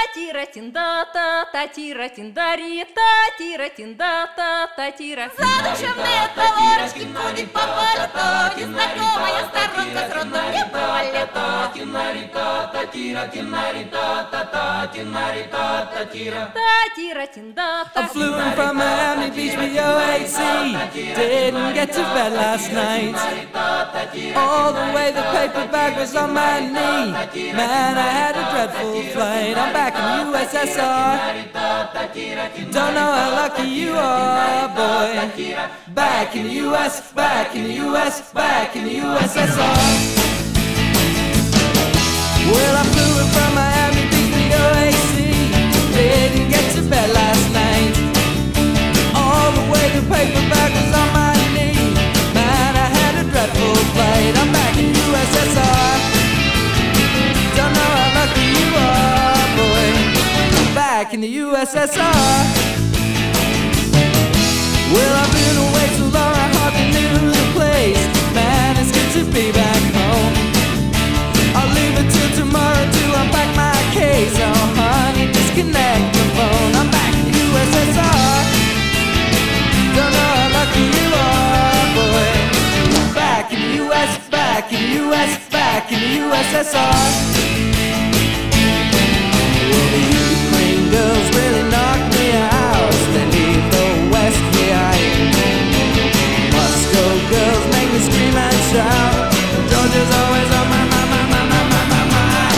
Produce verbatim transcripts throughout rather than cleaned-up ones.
Тира-тинда-та, та-тира-тиндари-та, тира-тинда-та, Задушевные товарищи ходят по пальто, незнакомая сторонка с родным не болит. Та-тира-тинда-та. I flew in from Miami Beach with your A C. Didn't get to bed last night. All the way the paper bag was on my knee. Man, I had a dreadful flight. I'm back in the U S S R. Don't know how lucky you are, boy. Back in the U S, back in the U S, back in the U S S R. Well, I flew in from Miami Beach with your A C. Didn't get to bed last night. All the way the paper bag was on my knee. Man, I had a dreadful flight. I'm back in U S S R. Don't know how lucky you are, boy. Back in the U S S R. Well, I've been away so long I hardly knew the place. Man, it's good to be back home. I'll leave it till tomorrow to unpack my case. Oh honey, disconnect the phone. I'm back in the U S S R. Don't know how lucky you are, boy. Back in the U S, back in the U S, back in the U S S R. Well, the Ukraine girls really knocked me out. They leave the West behind. Moscow girls make me scream and shout. Georgia's always on my mind, my, my, my, my, my, my mind.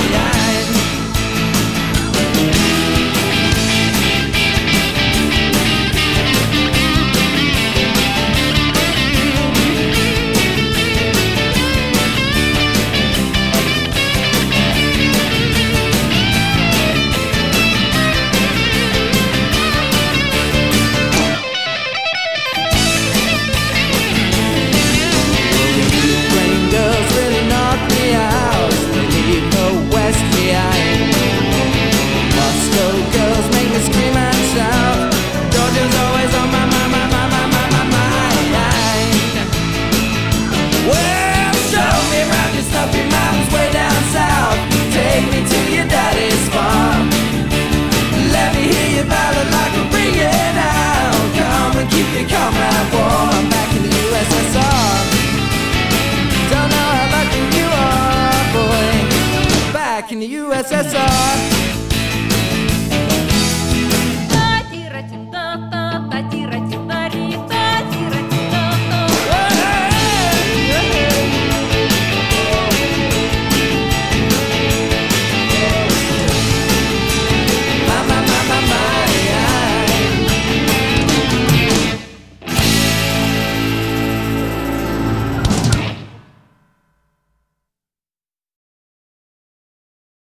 In the U S S R.